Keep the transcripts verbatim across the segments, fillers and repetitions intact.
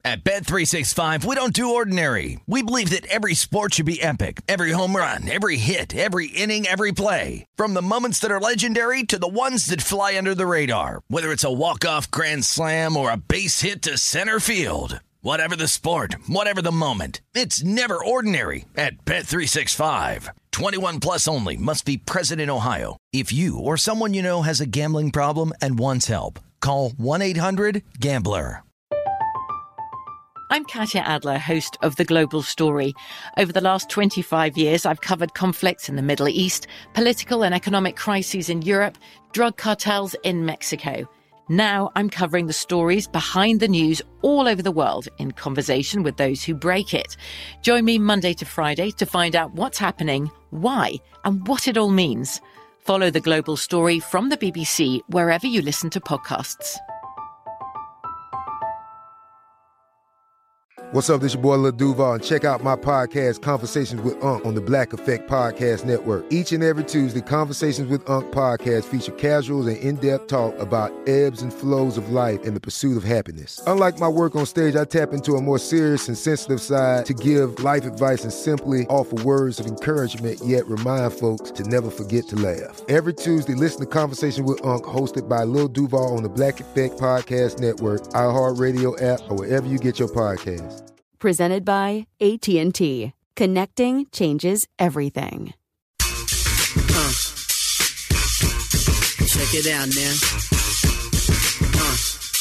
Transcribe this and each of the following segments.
At Bet three sixty-five, we don't do ordinary. We believe that every sport should be epic. Every home run, every hit, every inning, every play. From the moments that are legendary to the ones that fly under the radar. Whether it's a walk-off grand slam or a base hit to center field. Whatever the sport, whatever the moment. It's never ordinary at Bet three sixty-five. twenty-one plus only. Must be present in Ohio. If you or someone you know has a gambling problem and wants help, call one eight hundred gambler. I'm Katya Adler, host of The Global Story. Over the last twenty-five years, I've covered conflicts in the Middle East, political and economic crises in Europe, drug cartels in Mexico. Now I'm covering the stories behind the news all over the world in conversation with those who break it. Join me Monday to Friday to find out what's happening, why, and what it all means. Follow The Global Story from the B B C wherever you listen to podcasts. What's up, this is your boy Lil Duval, and check out my podcast, Conversations with Unc, on the Black Effect Podcast Network. Each and every Tuesday, Conversations with Unc podcast feature casuals and in-depth talk about ebbs and flows of life and the pursuit of happiness. Unlike my work on stage, I tap into a more serious and sensitive side to give life advice and simply offer words of encouragement, yet remind folks to never forget to laugh. Every Tuesday, listen to Conversation with Unc, hosted by Lil Duval on the Black Effect Podcast Network, iHeartRadio app, or wherever you get your podcasts. Presented by A T and T. Connecting changes everything. Uh, check it out now. Uh,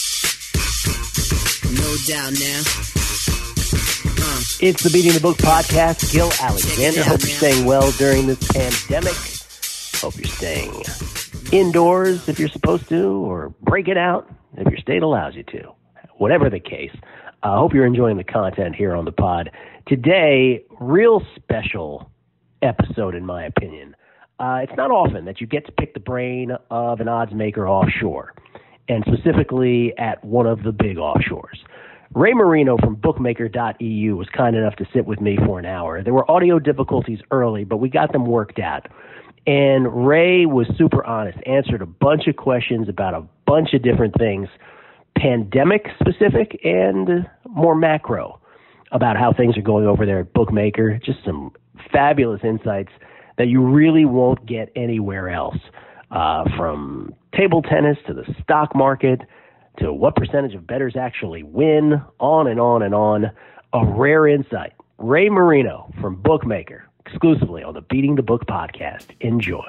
no doubt now. Uh, it's the Beating the Book podcast. Gil Alexander. Hope you're staying well during this pandemic. Hope you're staying indoors if you're supposed to, or break it out if your state allows you to. Whatever the case. I uh, hope you're enjoying the content here on the pod. Today, real special episode, in my opinion. Uh, it's not often that you get to pick the brain of an odds maker offshore, and specifically at one of the big offshores. Ray Marino from bookmaker dot e u was kind enough to sit with me for an hour. There were audio difficulties early, but we got them worked out. And Ray was super honest, answered a bunch of questions about a bunch of different things, pandemic specific and more macro, about how things are going over there at Bookmaker. Just some fabulous insights that you really won't get anywhere else, uh, from table tennis to the stock market to what percentage of bettors actually win, on and on and on. A rare insight. Ray Marino from Bookmaker, exclusively on the Beating the Book podcast. Enjoy.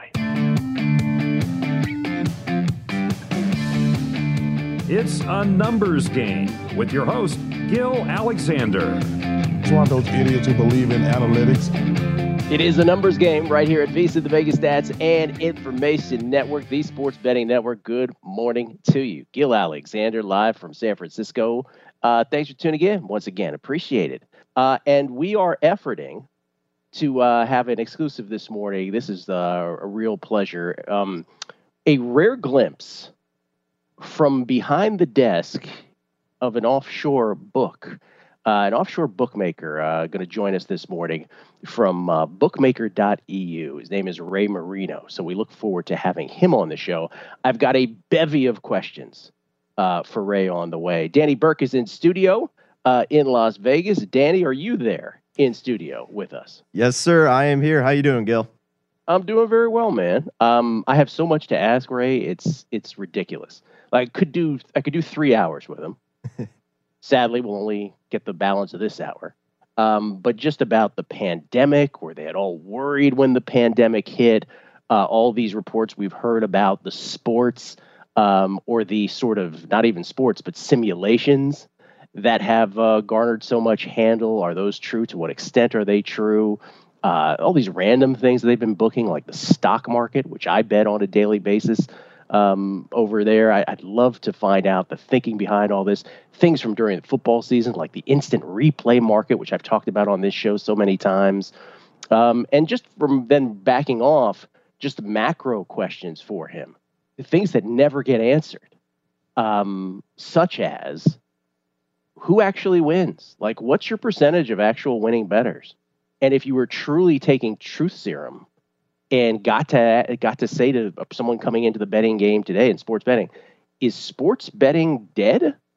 It's a numbers game with your host, Gil Alexander. It's one of those idiots who believe in analytics. It is a numbers game right here at Visa, the Vegas Stats and Information Network, the Sports Betting Network. Good morning to you. Gil Alexander, live from San Francisco. Uh, thanks for tuning in once again. Appreciate it. Uh, and we are efforting to uh, have an exclusive this morning. This is uh, a real pleasure. Um, a rare glimpse from behind the desk of an offshore book, uh, an offshore bookmaker, uh, going to join us this morning from uh, bookmaker dot e u. His name is Ray Marino, so we look forward to having him on the show. I've got a bevy of questions uh, for Ray on the way. Danny Burke is in studio uh, in Las Vegas. Danny, are you there in studio with us? Yes, sir. I am here. How you doing, Gil? I'm doing very well, man. Um, I have so much to ask Ray. It's it's ridiculous. I could do I could do three hours with him. Sadly, we'll only get the balance of this hour. Um, but just about the pandemic, were they at all worried when the pandemic hit? Uh, all these reports we've heard about the sports, um, or the sort of, not even sports, but simulations that have uh, garnered so much handle. Are those true? To what extent are they true? Uh, all these random things that they've been booking, like the stock market, which I bet on a daily basis. Um, over there, I, I'd love to find out the thinking behind all this. Things from during the football season, like the instant replay market, which I've talked about on this show so many times. Um, and just from then backing off, just macro questions for him, the things that never get answered, um, such as who actually wins? Like, what's your percentage of actual winning bettors? And if you were truly taking truth serum and got to got to say to someone coming into the betting game today in sports betting, is sports betting dead,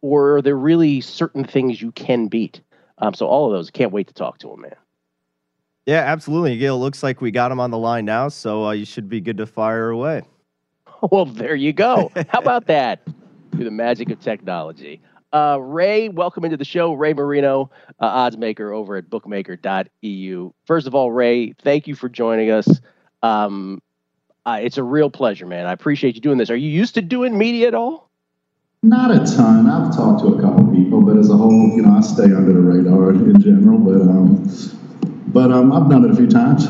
or are there really certain things you can beat? Um, so all of those, can't wait to talk to him, man. Yeah, absolutely. Gil, looks like we got him on the line now, so uh, you should be good to fire away. Well, there you go. How about that? Through the magic of technology. Uh, Ray, welcome into the show. Ray Marino, uh, odds maker over at bookmaker dot e u. First of all, Ray, thank you for joining us. Um, uh, it's a real pleasure, man. I appreciate you doing this. Are you used to doing media at all? Not a ton. I've talked to a couple people, but as a whole, you know, I stay under the radar in general. But um, but um, I've done it a few times.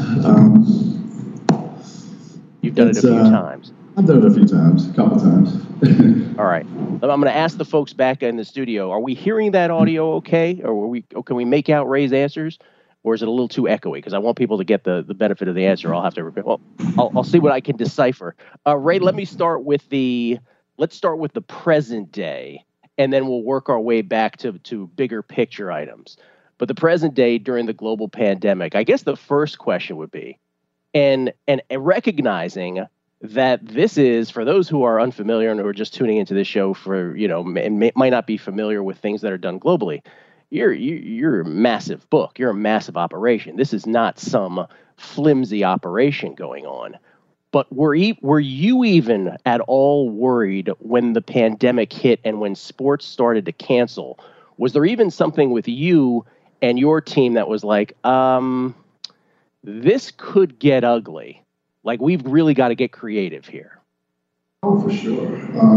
Um, You've done it a few uh, times. I've done it a few times, a couple times. All right. I'm going to ask the folks back in the studio, are we hearing that audio okay? Or, are we, or can we make out Ray's answers? Or is it a little too echoey? Because I want people to get the, the benefit of the answer. I'll have to, well, I'll, I'll see what I can decipher. Uh, Ray, let me start with the, let's start with the present day, and then we'll work our way back to, to bigger picture items. But the present day during the global pandemic, I guess the first question would be, and and recognizing that this is, for those who are unfamiliar and who are just tuning into this show for, you know, and may, might not be familiar with things that are done globally, you're, you're a massive book. You're a massive operation. This is not some flimsy operation going on. But were, e- were you even at all worried when the pandemic hit and when sports started to cancel? Was there even something with you and your team that was like, um, this could get ugly? Like, we've really got to get creative here. Oh, for sure.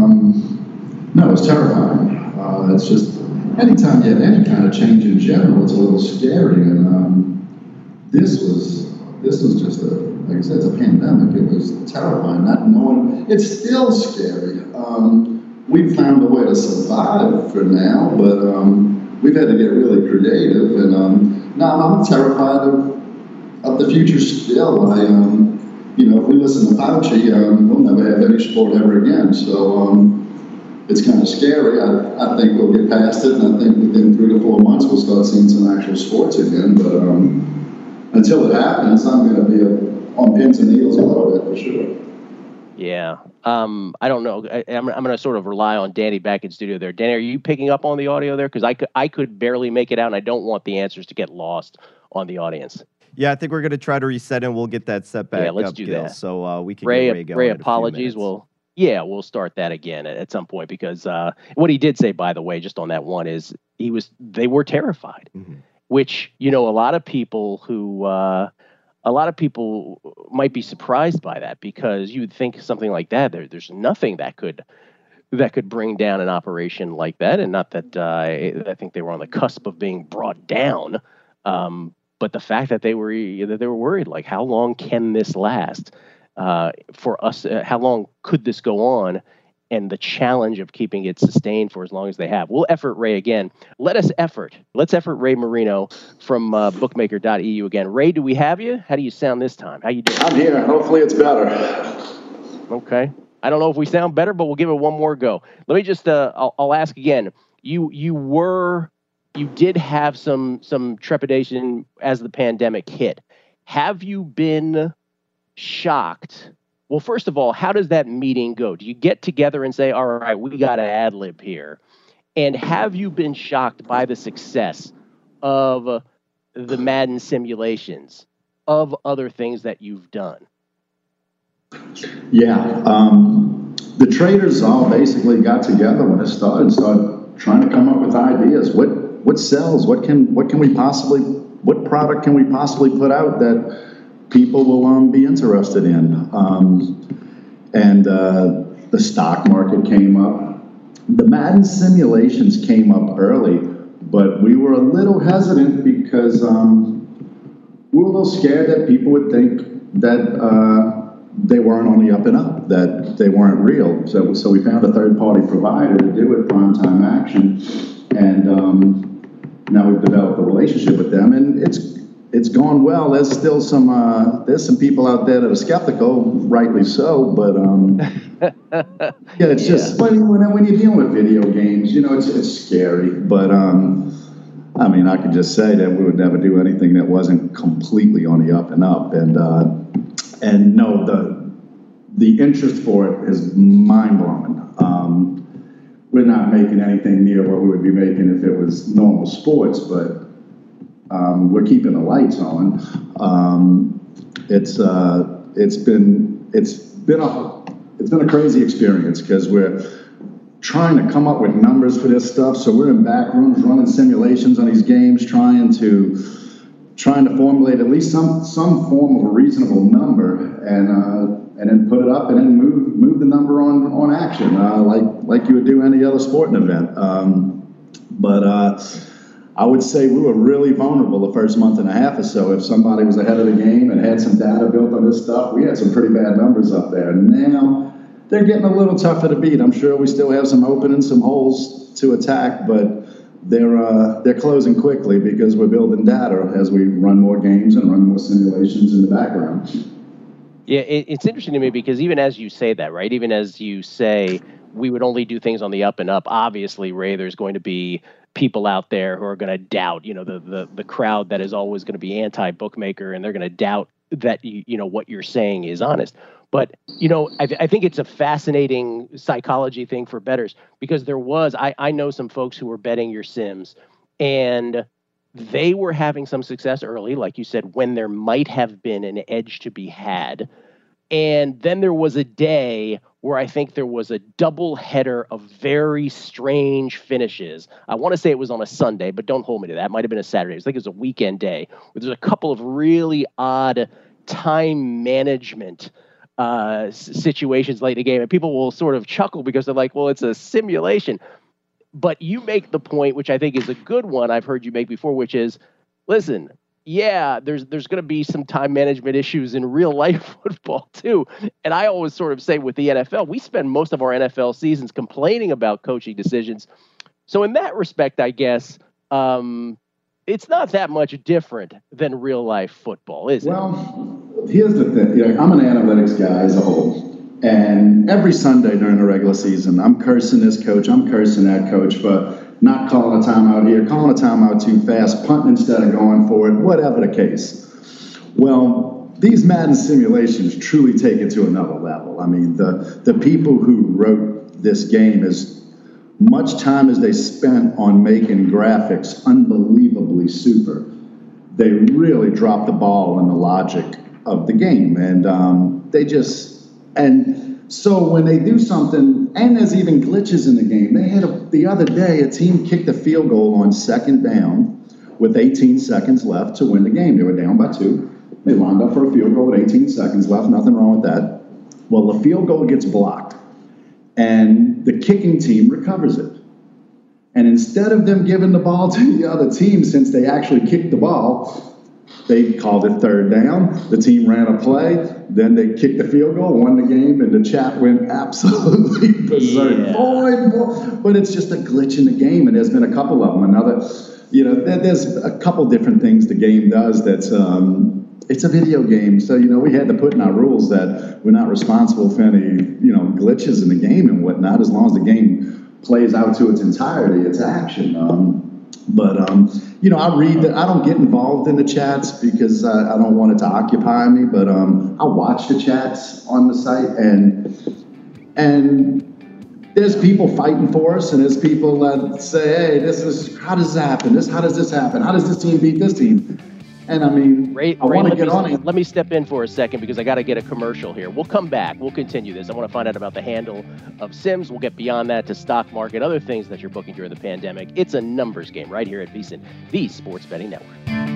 Um, no, it's terrifying. Uh, it's just, anytime you have any kind of change in general, it's a little scary. And um, this was, this was just a, like I said, it's a pandemic. It was terrifying, not knowing. It's still scary. Um, we found a way to survive for now, but um, we've had to get really creative. And um, now I'm terrified of, of the future still. I, um, You know, if we listen to Fauci, um, we'll never have any sport ever again. So um, it's kind of scary. I, I think we'll get past it, and I think within three to four months we'll start seeing some actual sports again. But um, until it happens, I'm going to be a, on pins and needles a little bit for sure. Yeah. Um, I don't know. I, I'm, I'm going to sort of rely on Danny back in studio there. Danny, are you picking up on the audio there? Because I could, I could barely make it out, and I don't want the answers to get lost on the audience. Yeah, I think we're going to try to reset and we'll get that set back yeah, let's up, do Gil, that. so uh, we can Ray, get Ray going. Ray, apologies. We'll, yeah, we'll start that again at, at some point because uh, what he did say, by the way, just on that one is he was, they were terrified, mm-hmm. which, you know, a lot of people who, uh, a lot of people might be surprised by that because you would think something like that, there, there's nothing that could, that could bring down an operation like that. And not that uh, I think they were on the cusp of being brought down. Um, But the fact that they were that they were worried, like, how long can this last uh, for us? Uh, how long could this go on? And the challenge of keeping it sustained for as long as they have. We'll effort Ray again. Let us effort. Let's effort Ray Marino from uh, bookmaker dot e u again. Ray, do we have you? How do you sound this time? How you doing? I'm here. Hopefully it's better. Okay. I don't know if we sound better, but we'll give it one more go. Let me just, uh, I'll, I'll ask again. You you were... You did have some some trepidation as the pandemic hit. Have you been shocked? Well, first of all, how does that meeting go? Do you get together and say, all right, we got to ad lib here? And have you been shocked by the success of the Madden simulations, of other things that you've done? Yeah. Um, the traders all basically got together when it started and started trying to come up with ideas. What What sells? What can what can we possibly what product can we possibly put out that people will um, be interested in? Um, and uh, the stock market came up. The Madden simulations came up early, but we were a little hesitant because um, we were a little scared that people would think that uh, they weren't on the up and up, that they weren't real. So so we found a third party provider to do it, Primetime Action, and um, now we've developed a relationship with them, and it's it's gone well. There's still some uh, there's some people out there that are skeptical, rightly so. But um, yeah, it's yeah. just when, when when you're dealing with video games, you know, it's it's scary. But um, I mean, I could just say that we would never do anything that wasn't completely on the up and up. And uh, and no, the the interest for it is mind blowing. Um, we're not making anything near what we would be making if it was normal sports, but um, we're keeping the lights on. Um, it's uh, it's been it's been a it's been a crazy experience because we're trying to come up with numbers for this stuff. So we're in back rooms running simulations on these games, trying to trying to formulate at least some some form of a reasonable number, and uh, and then put it up and then move move the number on on action, uh, like like you would do any other sporting event. Um, but uh, I would say we were really vulnerable the first month and a half or so. If somebody was ahead of the game and had some data built on this stuff, we had some pretty bad numbers up there. Now they're getting a little tougher to beat. I'm sure we still have some openings, some holes to attack, but they're uh, they're closing quickly because we're building data as we run more games and run more simulations in the background. Yeah, it, it's interesting to me because even as you say that, right, even as you say we would only do things on the up and up, obviously, Ray, there's going to be people out there who are going to doubt, you know, the, the, the crowd that is always going to be anti-bookmaker, and they're going to doubt that, you, you know, what you're saying is honest. But, you know, I, th- I think it's a fascinating psychology thing for bettors because there was, I, I know some folks who were betting your Sims and they were having some success early, like you said, when there might have been an edge to be had. And then there was a day where I think there was a double header of very strange finishes. I want to say it was on a Sunday, but don't hold me to that. It might have been a Saturday. I think it was a weekend day where there's a couple of really odd time management uh, situations late in the game. And people will sort of chuckle because they're like, well, it's a simulation. But you make the point, which I think is a good one I've heard you make before, which is, listen, yeah, there's there's going to be some time management issues in real life football too. And I always sort of say with the N F L, we spend most of our N F L seasons complaining about coaching decisions. So in that respect, I guess, um, it's not that much different than real life football, is it? Well, here's the thing. You know, I'm an analytics guy as a whole. And every Sunday during the regular season, I'm cursing this coach, I'm cursing that coach for not calling a timeout here, calling a timeout too fast, punting instead of going for it, whatever the case. Well, these Madden simulations truly take it to another level. I mean, the, the people who wrote this game, as much time as they spent on making graphics unbelievably super, they really dropped the ball on the logic of the game. And um, they just... And so when they do something, and there's even glitches in the game. They had a, the other day, a team kicked a field goal on second down with eighteen seconds left to win the game. They were down by two. They lined up for a field goal with eighteen seconds left. Nothing wrong with that. Well, the field goal gets blocked, and the kicking team recovers it. And instead of them giving the ball to the other team, since they actually kicked the ball, they called it third down. The team ran a play. Then they kicked the field goal, won the game, and the chat went absolutely berserk. Yeah. Boy, boy. But it's just a glitch in the game, and there's been a couple of them. Another, you know, there, there's a couple different things the game does that's, um, it's a video game. So, you know, we had to put in our rules that we're not responsible for any, you know, glitches in the game and whatnot, as long as the game plays out to its entirety, its action. Um, But, um, you know, I read that. I don't get involved in the chats because uh, I don't want it to occupy me. But um, I watch the chats on the site, and and there's people fighting for us, and there's people that say, "Hey, this is how does this happen? This how does this happen? How does this team beat this team?" And I mean, Ray, I want to get me, on it. Let me step in for a second because I got to get a commercial here. We'll come back. We'll continue this. I want to find out about the handle of Sims. We'll get beyond that to stock market, other things that you're booking during the pandemic. It's a numbers game right here at VSiN, the Sports Betting Network.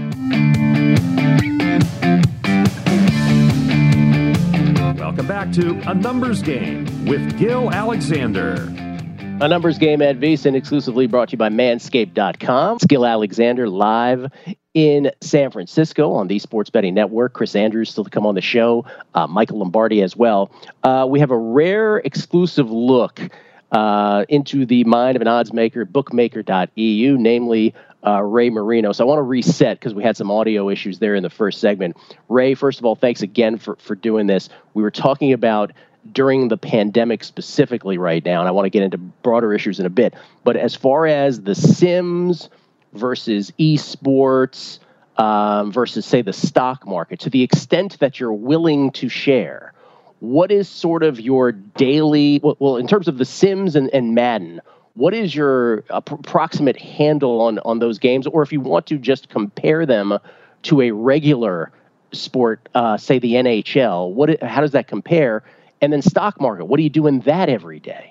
Welcome back to A Numbers Game with Gil Alexander. A Numbers Game at VSiN, exclusively brought to you by Manscaped dot com. It's Gil Alexander live in San Francisco on the Sports Betting Network. Chris Andrews still to come on the show. Uh, Michael Lombardi as well. Uh, we have a rare exclusive look uh, into the mind of an odds maker, bookmaker dot e u, namely uh, Ray Marino. So I want to reset because we had some audio issues there in the first segment. Ray, first of all, thanks again for, for doing this. We were talking about during the pandemic specifically right now, and I want to get into broader issues in a bit. But as far as the Sims versus esports um, versus, say, the stock market, to the extent that you're willing to share, what is sort of your daily, well, well in terms of the Sims and, and Madden, what is your approximate handle on, on those games? Or if you want to just compare them to a regular sport, uh, say the N H L, what, how does that compare? And then stock market, what do you do in that every day?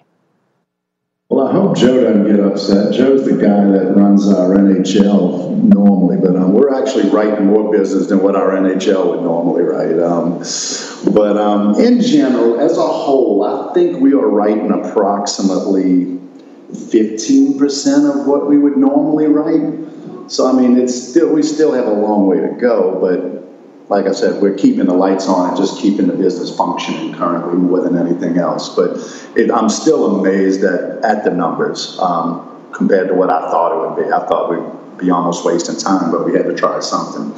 Well, I hope Joe doesn't get upset. Joe's the guy that runs our N H L normally, but um, we're actually writing more business than what our N H L would normally write. Um, but um, in general, as a whole, I think we are writing approximately fifteen percent of what we would normally write. So, I mean, it's still we still have a long way to go, but like I said, we're keeping the lights on and just keeping the business functioning currently more than anything else. But it, I'm still amazed at, at the numbers um, compared to what I thought it would be. I thought we'd be almost wasting time, but we had to try something.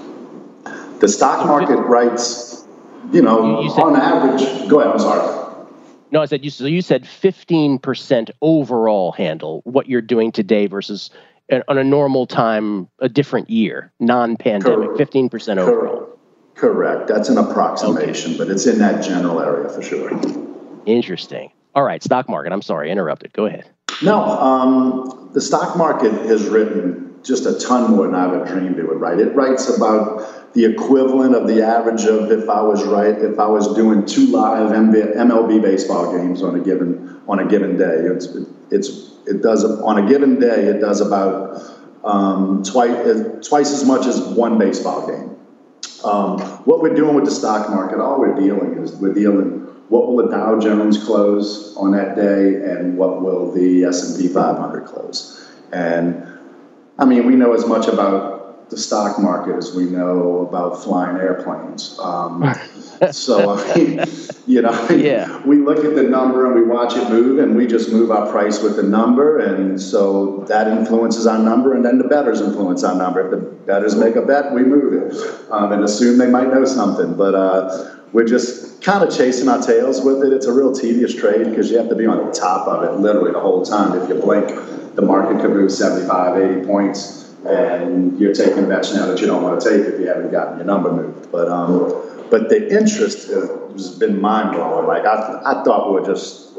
The stock market writes, you know, you, you said, on average, go ahead, I'm sorry. No, I said, you, so you said fifteen percent overall handle, what you're doing today versus on a normal time, a different year, non-pandemic, Correct. fifteen percent overall. Correct. That's an approximation, okay. But it's in that general area for sure. Interesting. All right, stock market. I'm sorry, interrupted. Go ahead. No, um, the stock market has written just a ton more than I ever dreamed it would write. It writes about the equivalent of the average of if I was right, if I was doing two live M L B baseball games on a given on a given day. It's it's it does on a given day. It does about um, twice twice as much as one baseball game. Um, what we're doing with the stock market, all we're dealing is we're dealing what will the Dow Jones close on that day, and what will the S and P five hundred close. And I mean, we know as much about the stock market as we know about flying airplanes. Um, so, I mean, you know, yeah. we look at the number and we watch it move, and we just move our price with the number. And so that influences our number, and then the bettors influence our number. If the bettors make a bet, we move it um, and assume they might know something. But uh, we're just kind of chasing our tails with it. It's a real tedious trade because you have to be on the top of it literally the whole time. If you blink, the market could move seventy-five, eighty points. And you're taking bets now that you don't want to take if you haven't gotten your number moved. But um, but the interest has been mind blowing. Like I, I thought we were just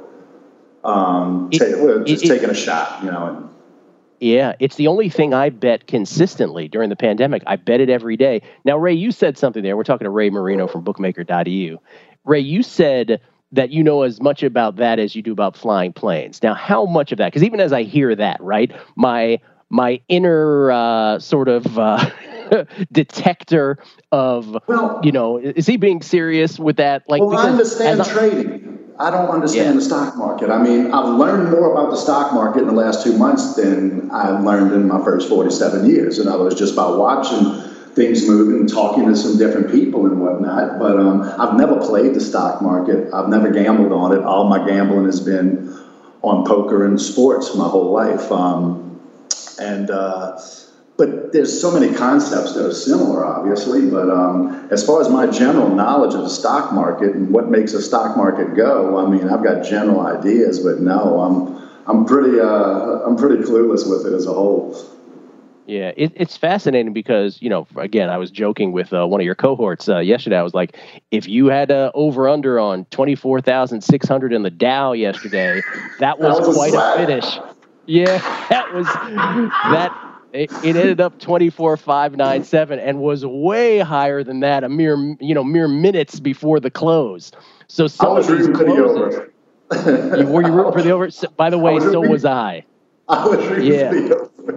um, it, ta- we were just it, taking a shot, you know. And, yeah, it's the only thing I bet consistently during the pandemic. I bet it every day. Now, Ray, you said something there. We're talking to Ray Marino from bookmaker dot e u. Ray, you said that you know as much about that as you do about flying planes. Now, how much of that? Because even as I hear that, right, my My inner uh, sort of uh, detector of, well, you know, is he being serious with that? Like, well, I understand trading. I don't understand yeah. the stock market. I mean, I've learned more about the stock market in the last two months than I've learned in my first forty-seven years. And I was just by watching things move and talking to some different people and whatnot. But um, I've never played the stock market. I've never gambled on it. All my gambling has been on poker and sports my whole life. Um, And, uh, but there's so many concepts that are similar, obviously. But um, as far as my general knowledge of the stock market and what makes a stock market go, I mean, I've got general ideas, but no, I'm I'm pretty uh, I'm pretty clueless with it as a whole. Yeah, it, it's fascinating because, you know, again, I was joking with uh, one of your cohorts uh, yesterday. I was like, if you had uh, over under on twenty-four thousand six hundred in the Dow yesterday, that was, that was quite a, a finish. Yeah, that was that. It, it ended up twenty-four five ninety-seven and was way higher than that a mere you know mere minutes before the close. So some I was of these rooting for closes, the over. you, were you rooting for the over? By the way, was so rooting, was I. I was rooting yeah. for the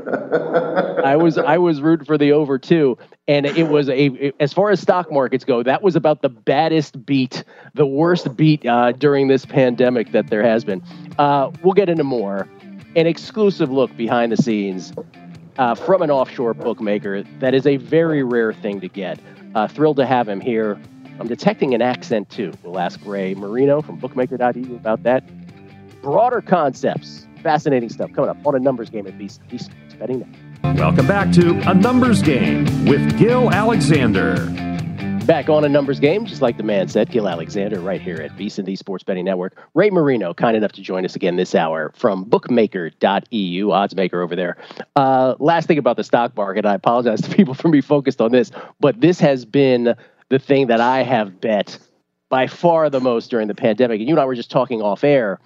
over. I was I was rooting for the over too, and it was a it, as far as stock markets go, that was about the baddest beat, the worst beat uh, during this pandemic that there has been. Uh, we'll get into more. An exclusive look behind the scenes uh, from an offshore bookmaker that is a very rare thing to get. Uh, thrilled to have him here. I'm detecting an accent too. We'll ask Ray Marino from bookmaker dot e u about that. Broader concepts, fascinating stuff coming up on a numbers game at VSiN Sports Betting Network. Welcome back to A Numbers Game with Gil Alexander. Back on a numbers game, just like the man said, Gil Alexander, right here at VSiN Sports Betting Network. Ray Marino, kind enough to join us again this hour from bookmaker dot e u, odds maker over there. Uh, last thing about the stock market, I apologize to people for being focused on this, but this has been the thing that I have bet by far the most during the pandemic. And you and I were just talking off air.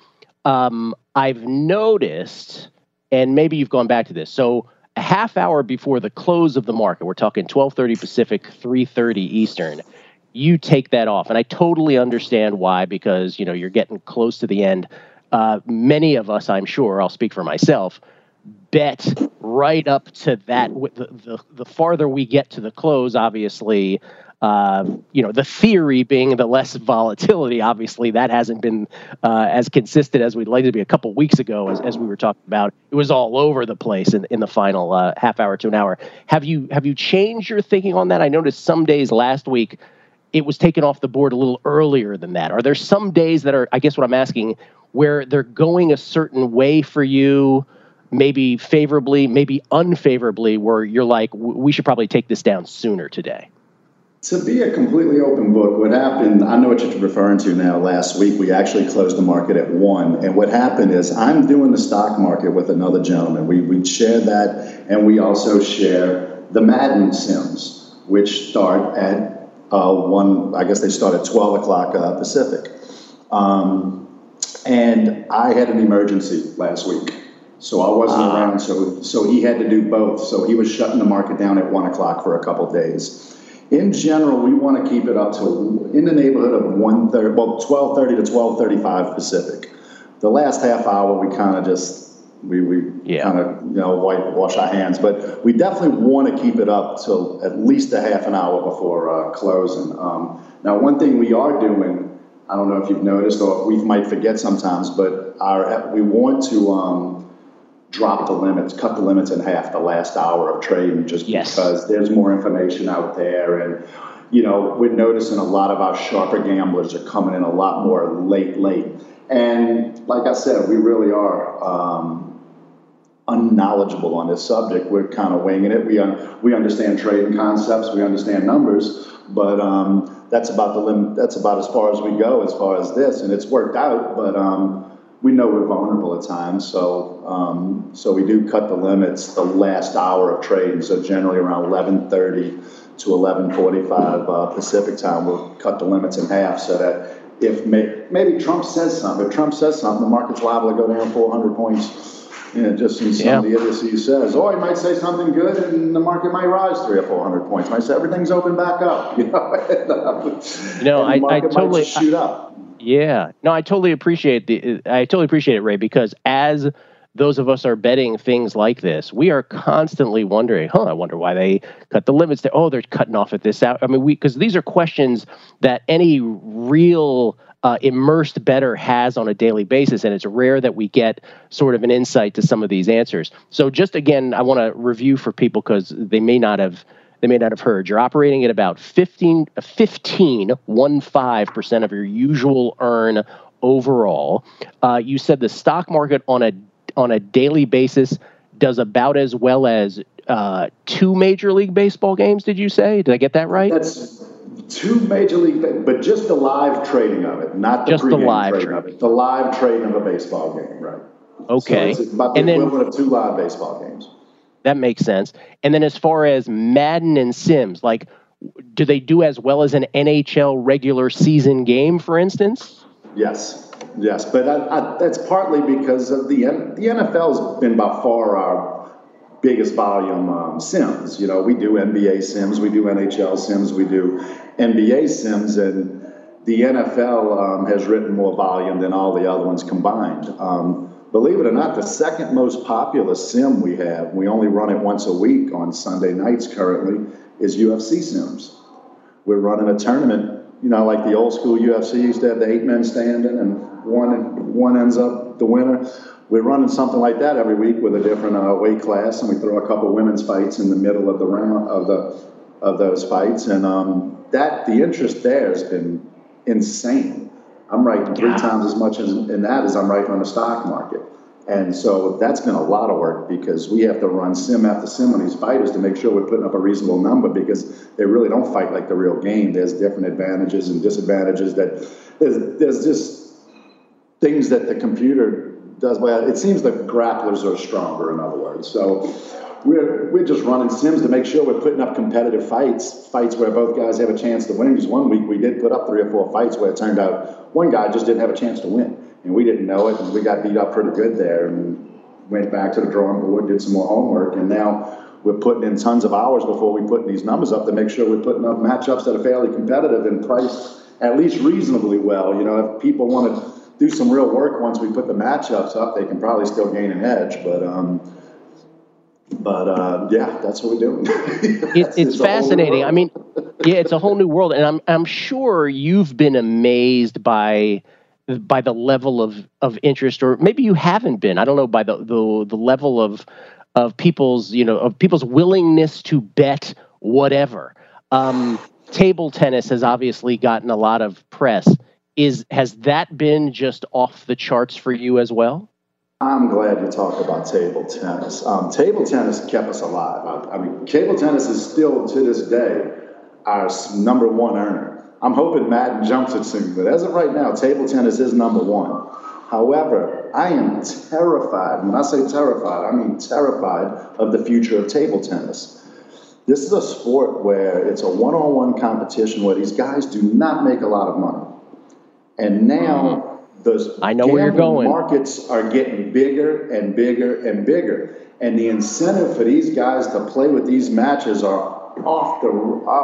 um, I've noticed, and maybe you've gone back to this. So a half hour before the close of the market, we're talking twelve thirty Pacific, three thirty Eastern, you take that off. And I totally understand why, because, you know, you're getting close to the end. Uh, many of us, I'm sure, I'll speak for myself, bet right up to that. The, the, the farther we get to the close, obviously, uh, you know, the theory being the less volatility. Obviously, that hasn't been uh, as consistent as we'd like it to be. A couple weeks ago, as, as we were talking about, it was all over the place in, in the final uh, half hour to an hour. Have you have you changed your thinking on that? I noticed some days last week it was taken off the board a little earlier than that. Are there some days that are, I guess what I'm asking, where they're going a certain way for you, maybe favorably, maybe unfavorably, where you're like, we should probably take this down sooner today? To be a completely open book, what happened, I know what you're referring to now. Last week, we actually closed the market at one. And what happened is I'm doing the stock market with another gentleman. We, we share that, and we also share the Madden Sims, which start at uh, one, I guess they start at twelve o'clock uh, Pacific. Um, and I had an emergency last week. So I wasn't uh, around, so so he had to do both. So he was shutting the market down at one o'clock for a couple of days. In general, we want to keep it up to in the neighborhood of one thirty, well, twelve thirty to twelve thirty-five Pacific. The last half hour, we kind of just we we yeah. kind of you know wipe wash our hands, but we definitely want to keep it up till at least a half an hour before uh, closing. Um, now, one thing we are doing, I don't know if you've noticed or we might forget sometimes, but our we want to. Um, drop the limits, cut the limits in half the last hour of trading just yes. because there's more information out there. And, you know, we're noticing a lot of our sharper gamblers are coming in a lot more late, late. And like I said, we really are um, unknowledgeable on this subject. We're kind of winging it. We, un- we understand trading concepts. We understand numbers. But um, that's about the limit. That's about as far as we go as far as this. And it's worked out, but um, we know we're vulnerable at times, so um, so we do cut the limits the last hour of trading. So generally around eleven thirty to eleven forty-five uh, Pacific time, we'll cut the limits in half so that if may, maybe Trump says something, if Trump says something, the market's liable to go down four hundred points. You know, just in some yeah. of the idiocy he says. Or he might say something good, and the market might rise three or four hundred points. He might say everything's open back up. You know, and, uh, you know, I, I totally might shoot up. Yeah, no, I totally appreciate the. I totally appreciate it, Ray, because as those of us are betting things like this, we are constantly wondering, huh, I wonder why they cut the limits there. Oh, they're cutting off at this out. I mean, we because these are questions that any real uh, immersed bettor has on a daily basis, and it's rare that we get sort of an insight to some of these answers. So just again, I want to review for people because they may not have. They may not have heard. You're operating at about fifteen, fifteen, one five percent of your usual earn overall. Uh, you said the stock market on a on a daily basis does about as well as uh, two Major League Baseball games. Did you say? Did I get that right? That's two Major League, but just the live trading of it, not the just the live trading trading of it. The live trading of a baseball game, right? Okay. So it's about the and equivalent then, of two live baseball games. That makes sense. And then as far as Madden and Sims, like, do they do as well as an N H L regular season game, for instance? Yes, yes. But I, I, that's partly because of the the N F L's been by far our biggest volume um, Sims. You know, we do N B A Sims, we do N H L Sims, we do N B A Sims, and the N F L um, has written more volume than all the other ones combined. Um, Believe it or not, the second most popular sim we have, we only run it once a week on Sunday nights currently, is U F C Sims. We're running a tournament, you know, like the old school U F C used to have the eight men standing and one one ends up the winner. We're running something like that every week with a different uh, weight class, and we throw a couple women's fights in the middle of the round of the of those fights, and um, that the interest there has been insane. I'm writing three yeah. times as much in, in that as I'm writing on the stock market. And so that's been a lot of work because we have to run sim after sim on these fighters to make sure we're putting up a reasonable number because they really don't fight like the real game. There's different advantages and disadvantages that there's, there's just things that the computer does. Well, it seems like grapplers are stronger, in other words. So we're we're just running sims to make sure we're putting up competitive fights, fights where both guys have a chance to win. Because one week we did put up three or four fights where it turned out one guy just didn't have a chance to win. and we didn't know it, and we got beat up pretty good there, and went back to the drawing board, did some more homework, and now we're putting in tons of hours before we put these numbers up to make sure we're putting up matchups that are fairly competitive and priced at least reasonably well. You know, if people want to do some real work once we put the matchups up, they can probably still gain an edge, but um, but uh, yeah, that's what we're doing. it, it's, it's fascinating. I mean, yeah, it's a whole new world, and I'm I'm sure you've been amazed by by the level of, of interest, or maybe you haven't been. I don't know, by the the, the level of of people's you know of people's willingness to bet whatever. Um, table tennis has obviously gotten a lot of press. Is has that been just off the charts for you as well? I'm glad you talked about table tennis. Um, table tennis kept us alive. I, I mean, table tennis is still, to this day, our number one earner. I'm hoping Madden jumps it soon, but as of right now, table tennis is number one. However, I am terrified. When I say terrified, I mean terrified of the future of table tennis. This is a sport where it's a one-on-one competition where these guys do not make a lot of money. And now the I know where you're going. markets are getting bigger and bigger and bigger. And the incentive for these guys to play with these matches are off the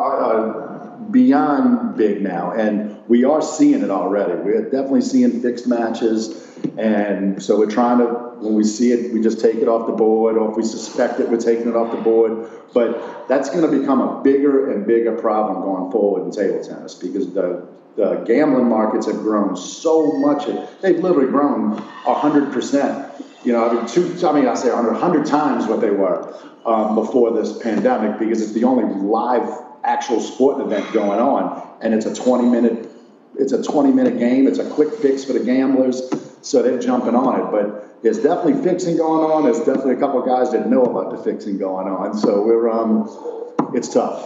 uh, beyond big now. And we are seeing it already. We're definitely seeing fixed matches. And so we're trying to, when we see it, we just take it off the board, or if we suspect it, we're taking it off the board. But that's going to become a bigger and bigger problem going forward in table tennis, because the The gambling markets have grown so much. They've literally grown one hundred percent. You know, I mean, two, I mean, I say one hundred times what they were um, before this pandemic, because it's the only live actual sport event going on. And it's a twenty minute, it's a twenty minute game. It's a quick fix for the gamblers. So they're jumping on it. But there's definitely fixing going on. There's definitely a couple of guys that know about the fixing going on. So we're, um, it's tough.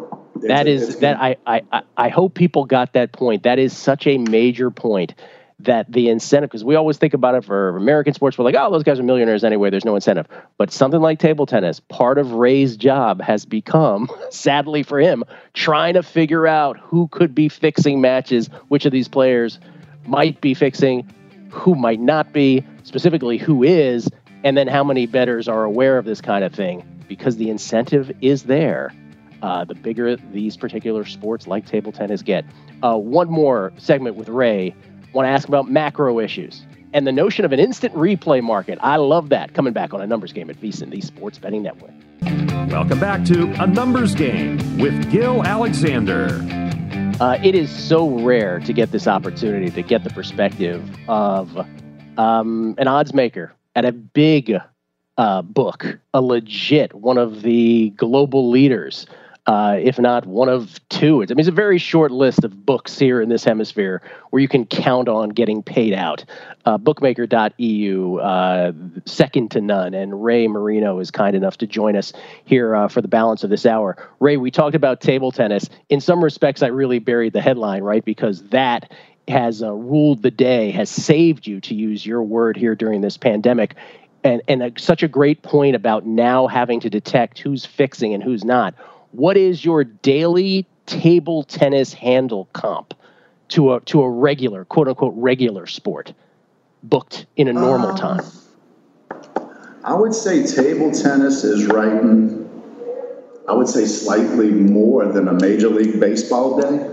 That is that I, I I hope people got that point. That is such a major point, that the incentive, because we always think about it for American sports, we're like, oh, those guys are millionaires anyway, there's no incentive. But something like table tennis, part of Ray's job has become, sadly for him, trying to figure out who could be fixing matches, which of these players might be fixing, who might not be, specifically who is, and then how many bettors are aware of this kind of thing, because the incentive is there. Uh, the bigger these particular sports like table tennis get. Uh, one more segment with Ray. Want to ask about macro issues and the notion of an instant replay market. I love that. Coming back on A Numbers Game at VSiN, the Sports Betting Network. Welcome back to A Numbers Game with Gil Alexander. Uh, it is so rare to get this opportunity to get the perspective of um, an odds maker at a big uh, book, a legit, one of the global leaders. Uh, if not one of two. It's, I mean, it's a very short list of books here in this hemisphere where you can count on getting paid out. Uh, bookmaker dot e u, uh, second to none. And Ray Marino is kind enough to join us here uh, for the balance of this hour. Ray, we talked about table tennis. In some respects, I really buried the headline, right? Because that has uh, ruled the day, has saved you, to use your word here during this pandemic. And, and a, such a great point about now having to detect who's fixing and who's not. What is your daily table tennis handle comp to a to a regular, quote unquote, regular sport booked in a normal um, time? I would say table tennis is writing, I would say slightly more than a Major League Baseball day.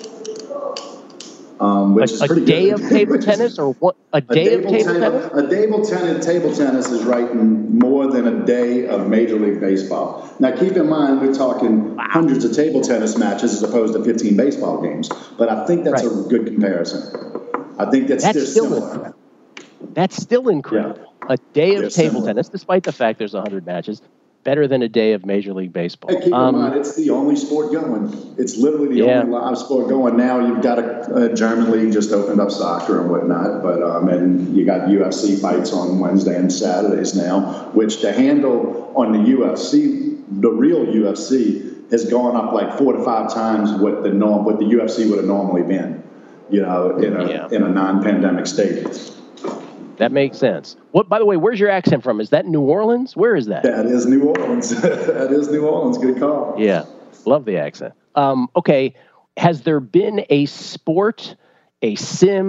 Um, which a, is pretty a day good. of table tennis, or what? A day a of table table, tennis? A table tennis, table tennis is writing more than a day of Major League Baseball. Now, keep in mind, we're talking wow. hundreds of table tennis matches as opposed to fifteen baseball games. But I think that's right. a good comparison. I think that's, that's still still similar. That's still incredible. Yeah. A day of They're table similar. tennis, despite the fact there's one hundred matches. Better than a day of Major League Baseball. Hey, keep um, in mind, it's the only sport going. It's literally the yeah. only live sport going. Now you've got a, a German league just opened up soccer and whatnot, but um, and you got U F C fights on Wednesday and Saturdays now, which the handle on the U F C, the real U F C, has gone up like four to five times what the norm, what the U F C would have normally been, you know, in a yeah. in a non-pandemic state. That makes sense. What, by the way, where's your accent from? Is that New Orleans? Where is that? That is New Orleans. That is New Orleans. Good call. Yeah, love the accent. Um, okay, has there been a sport, a sim,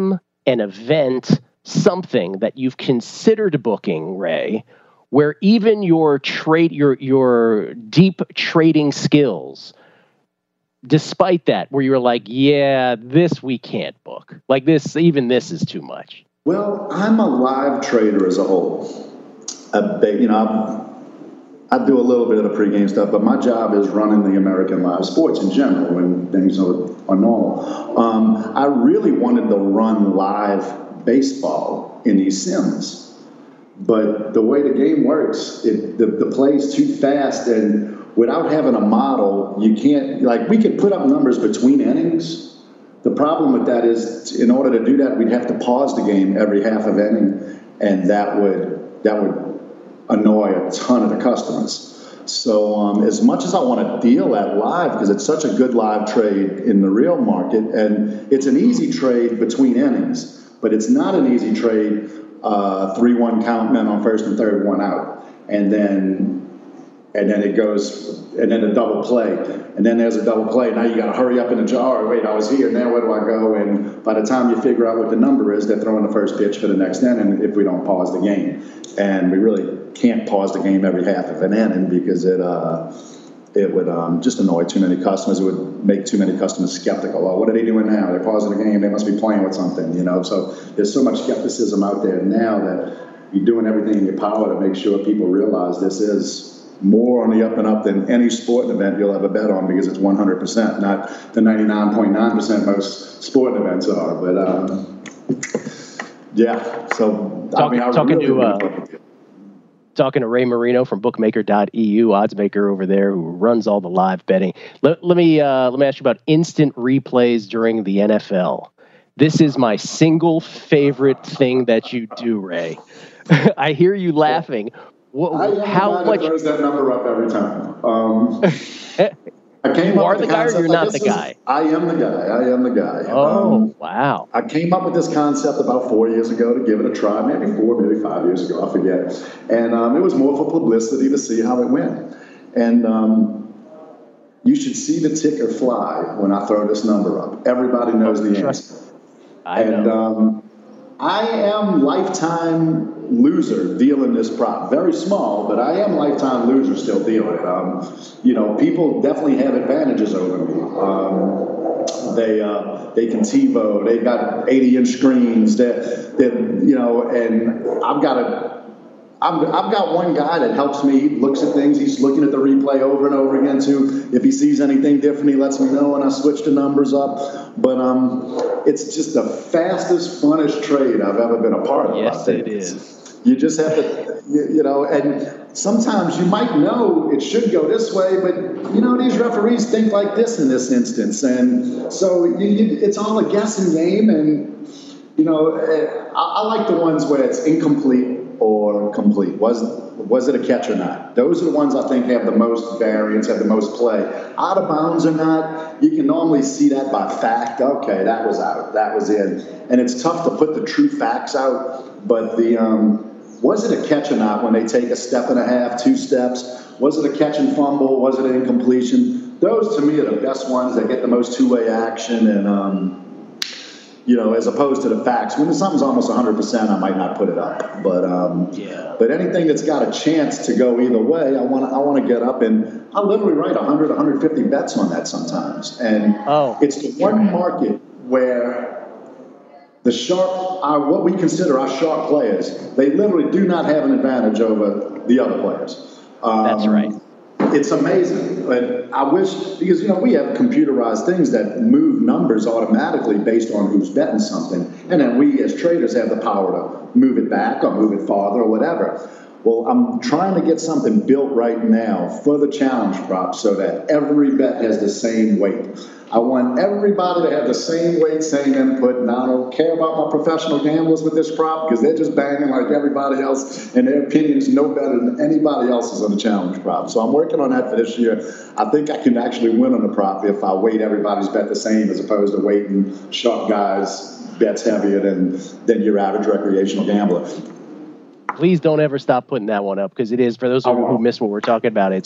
an event, something that you've considered booking, Ray, where even your trade, your your deep trading skills, despite that, where you're like, yeah, this we can't book. Like this, even this is too much. Well, I'm a live trader as a whole. I, you know, I, I do a little bit of the pregame stuff, but my job is running the American live sports in general when things are, are normal. Um, I really wanted to run live baseball in these sims, but the way the game works, it, the, the play's too fast, and without having a model, you can't, like, we could put up numbers between innings. The problem with that is, in order to do that, we'd have to pause the game every half of inning, and that would that would annoy a ton of the customers. So um, as much as I want to deal at live, because it's such a good live trade in the real market, and it's an easy trade between innings, but it's not an easy trade, uh, three one count, men on first and third, one out, and then and then it goes, and then a double play, and then there's a double play. Now you got to hurry up in the jar. Wait, I was here. Now where do I go? And by the time you figure out what the number is, they're throwing the first pitch for the next inning if we don't pause the game. And we really can't pause the game every half of an inning because it uh, it would um, just annoy too many customers. It would make too many customers skeptical. Oh, what are they doing now? They're pausing the game. They must be playing with something, you know. So there's so much skepticism out there now that you're doing everything in your power to make sure people realize this is more on the up and up than any sporting event you'll ever bet on, because it's one hundred percent, not the ninety-nine point nine percent most sporting events are. But um, yeah, so talking, I mean, I talking really to uh, talking to Ray Marino from bookmaker dot e u, oddsmaker over there who runs all the live betting. Let, let me uh, let me ask you about instant replays during the N F L. This is my single favorite thing that you do, Ray. I hear you laughing. What, I am how the guy much that throws that number up every time. Um, I came you up are with the the guy or concept, you're like, not the this is- guy? I am the guy. I am the guy. Oh, Um, wow. I came up with this concept about four years ago to give it a try, maybe four, maybe five years ago, I forget. And um, it was more for publicity to see how it went. And um, you should see the ticker fly when I throw this number up. Everybody knows the answer. I and know. Um, I am lifetime loser dealing this prop. Very small, but I am lifetime loser still dealing it. Um, you know, people definitely have advantages over me. Um, they uh, they can TiVo. They got eighty inch screens. That that you know, and I've got a. I've, I've got one guy that helps me. He looks at things. He's looking at the replay over and over again too. If he sees anything different, he lets me know, and I switch the numbers up. But um, it's just the fastest, funnest trade I've ever been a part of. Yes, it is. You just have to, you, you know, and sometimes you might know it should go this way, but you know these referees think like this in this instance, and so you, you, it's all a guessing game. And you know, I, I like the ones where it's incomplete or complete. Was was it a catch or not? Those are the ones I think have the most variance, have the most play. Out of bounds or not, you can normally see that by fact. Okay, that was out, that was in. And it's tough to put the true facts out, but the um, was it a catch or not when they take a step and a half, two steps? Was it a catch and fumble? Was it an incompletion? Those to me are the best ones that get the most two-way action, and um, you know, as opposed to the facts. When something's almost one hundred percent, I might not put it up. But um, yeah. But anything that's got a chance to go either way, I want I want to get up, and I literally write one hundred, one hundred fifty bets on that sometimes. And oh, it's the one market where the sharp, our, what we consider our sharp players, they literally do not have an advantage over the other players. Um, That's right. It's amazing, but I wish, because, you know, we have computerized things that move numbers automatically based on who's betting something, and then we as traders have the power to move it back or move it farther or whatever. Well, I'm trying to get something built right now for the challenge prop so that every bet has the same weight. I want everybody to have the same weight, same input, and I don't care about my professional gamblers with this prop because they're just banging like everybody else, and their opinion is no better than anybody else's on the challenge prop. So I'm working on that for this year. I think I can actually win on the prop if I weight everybody's bet the same as opposed to weighting sharp guys' bets heavier than, than your average recreational gambler. Please don't ever stop putting that one up, because it is, for those of you who missed what we're talking about, it's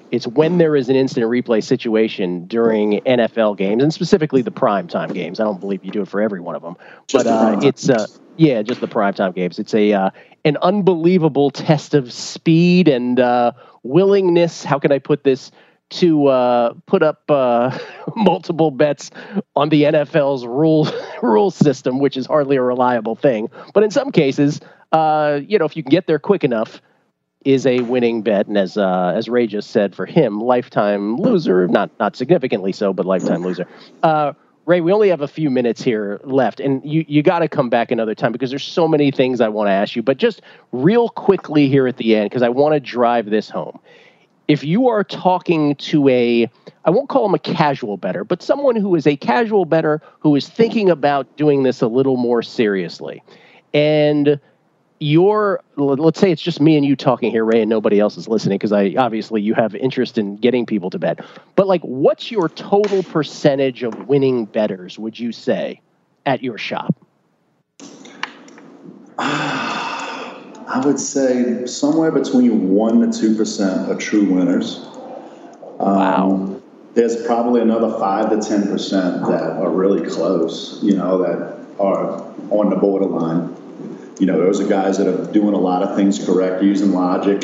It's when there is an instant replay situation during N F L games, and specifically the primetime games. I don't believe you do it for every one of them. Just but uh, it's, uh, yeah, just the primetime games. It's a uh, an unbelievable test of speed and uh, willingness. How can I put this? To uh, put up uh, multiple bets on the N F L's rule rule system, which is hardly a reliable thing. But in some cases, uh, you know, if you can get there quick enough, is a winning bet. And as uh, as Ray just said, for him, lifetime loser, not not significantly so, but lifetime loser. Uh, Ray, we only have a few minutes here left, and you, you got to come back another time because there's so many things I want to ask you. But just real quickly here at the end, because I want to drive this home. If you are talking to a, I won't call him a casual bettor, but someone who is a casual bettor who is thinking about doing this a little more seriously, and you're, let's say it's just me and you talking here, Ray, and nobody else is listening because I obviously you have interest in getting people to bet. But like, what's your total percentage of winning bettors, would you say, at your shop? I would say somewhere between one to two percent are true winners. Um, wow. There's probably another five to ten percent that are really close, you know, that are on the borderline. You know, those are guys that are doing a lot of things correct, using logic,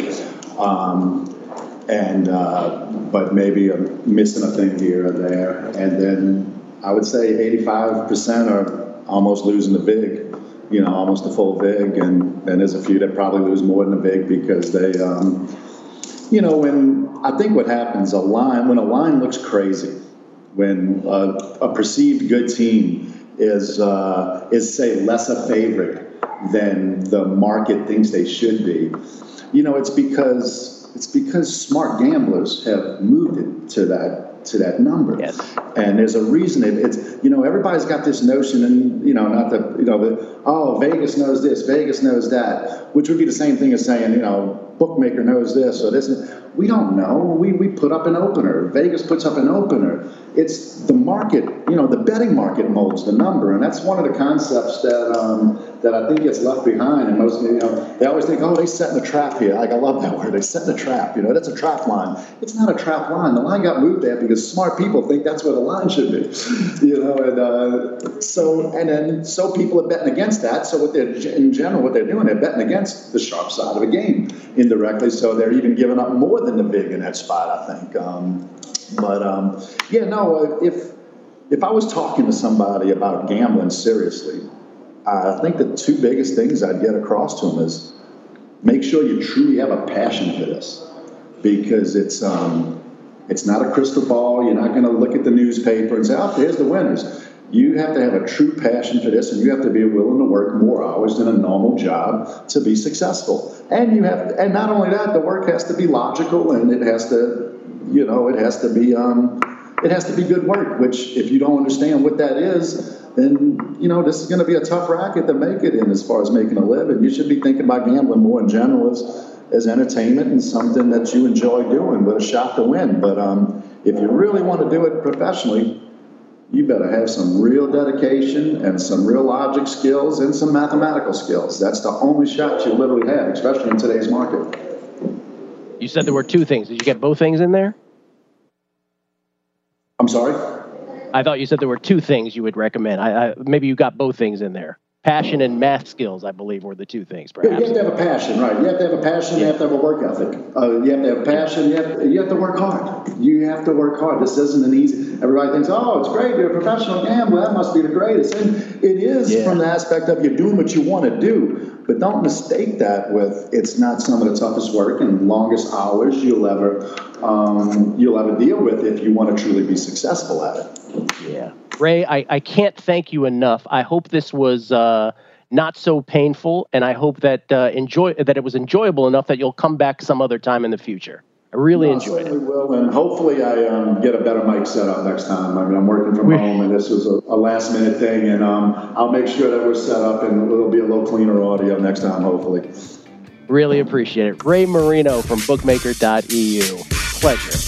um, and uh, but maybe are missing a thing here or there. And then I would say eighty-five percent are almost losing the big. You know, almost a full vig, and then there's a few that probably lose more than a vig because they, um, you know, when I think what happens, a line, when a line looks crazy, when a, a perceived good team is, uh, is say, less a favorite than the market thinks they should be, you know, it's because it's because smart gamblers have moved it to that to that number. Yes. And there's a reason it, it's, you know, everybody's got this notion, and, you know, not that, you know, that, oh, Vegas knows this, Vegas knows that, which would be the same thing as saying, you know, bookmaker knows this or this. We don't know. We, we put up an opener. Vegas puts up an opener. It's the market, you know, the betting market molds the number. And that's one of the concepts that, um, that I think gets left behind. And most, you know, they always think, oh, they set in a trap here. Like, I love that word. They set in a trap. You know, that's a trap line. It's not a trap line. The line got moved there because smart people think that's where the line should be. You know, and uh, so, and then so people are betting against that. So what they're, in general, what they're doing, they're betting against the sharp side of a game indirectly. So they're even giving up more than the big in that spot, I think. Um, but um, yeah, no, if, if I was talking to somebody about gambling seriously, I think the two biggest things I'd get across to them is make sure you truly have a passion for this, because it's um, it's not a crystal ball. You're not going to look at the newspaper and say, oh, here's the winners. You have to have a true passion for this, and you have to be willing to work more hours than a normal job to be successful. And you have, and not only that, the work has to be logical, and it has to, you know, it has to be, um, it has to be good work. Which, if you don't understand what that is, then, you know, this is going to be a tough racket to make it in as far as making a living. You should be thinking about gambling more in general as, as entertainment and something that you enjoy doing with a shot to win. But um, if you really want to do it professionally, you better have some real dedication and some real logic skills and some mathematical skills. That's the only shot you literally have, especially in today's market. You said there were two things. Did you get both things in there? I'm sorry? I thought you said there were two things you would recommend. I, I maybe you got both things in there. Passion and math skills, I believe, were the two things, perhaps. You have to have a passion, right? You have to have a passion. You have to have a work ethic. Uh, you have to have a passion. You have, you have to work hard. You have to work hard. This isn't an easy. Everybody thinks, oh, it's great. You're a professional gambler. That must be the greatest. And it is yeah. from the aspect of you're doing what you want to do. But don't mistake that with it's not some of the toughest work and longest hours you'll ever um, you'll ever deal with if you want to truly be successful at it. Yeah. Ray, I, I can't thank you enough. I hope this was uh, not so painful, and I hope that uh, enjoy that it was enjoyable enough that you'll come back some other time in the future. I really no, enjoyed I it. Will, and hopefully I um, get a better mic set up next time. I mean, I'm working from we're, home, and this was a, a last-minute thing, and um, I'll make sure that we're set up, and it'll be a little cleaner audio next time, hopefully. Really appreciate it. Ray Marino from bookmaker dot e u. Pleasure.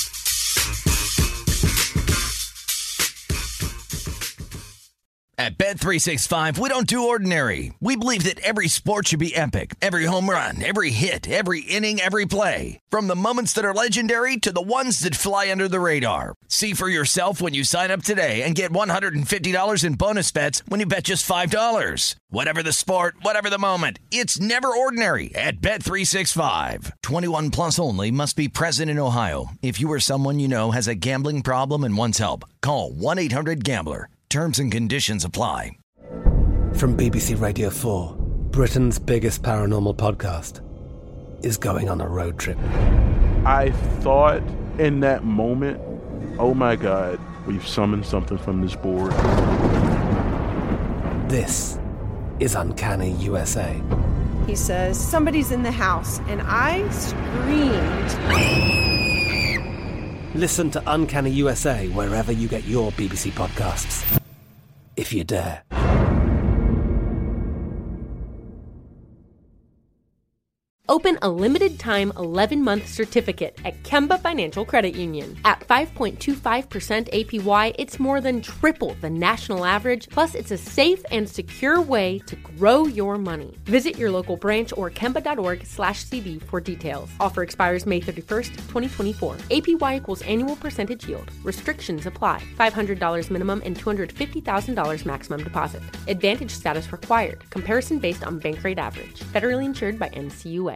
At Bet Bet three sixty-five, we don't do ordinary. We believe that every sport should be epic. Every home run, every hit, every inning, every play. From the moments that are legendary to the ones that fly under the radar. See for yourself when you sign up today and get one hundred fifty dollars in bonus bets when you bet just five dollars. Whatever the sport, whatever the moment, it's never ordinary at Bet three sixty-five. twenty-one plus only. Must be present in Ohio. If you or someone you know has a gambling problem and wants help, call one eight hundred gambler. Terms and conditions apply. From B B C Radio four, Britain's biggest paranormal podcast is going on a road trip. I thought in that moment, oh my God, we've summoned something from this board. This is Uncanny U S A. He says, somebody's in the house, and I screamed. Listen to Uncanny U S A wherever you get your B B C podcasts, if you dare. Open a limited-time eleven-month certificate at Kemba Financial Credit Union. At five point two five percent A P Y, it's more than triple the national average, plus it's a safe and secure way to grow your money. Visit your local branch or kemba.org slash CD for details. Offer expires May thirty-first, twenty twenty-four. A P Y equals annual percentage yield. Restrictions apply. five hundred dollars minimum and two hundred fifty thousand dollars maximum deposit. Advantage status required. Comparison based on bank rate average. Federally insured by N C U A.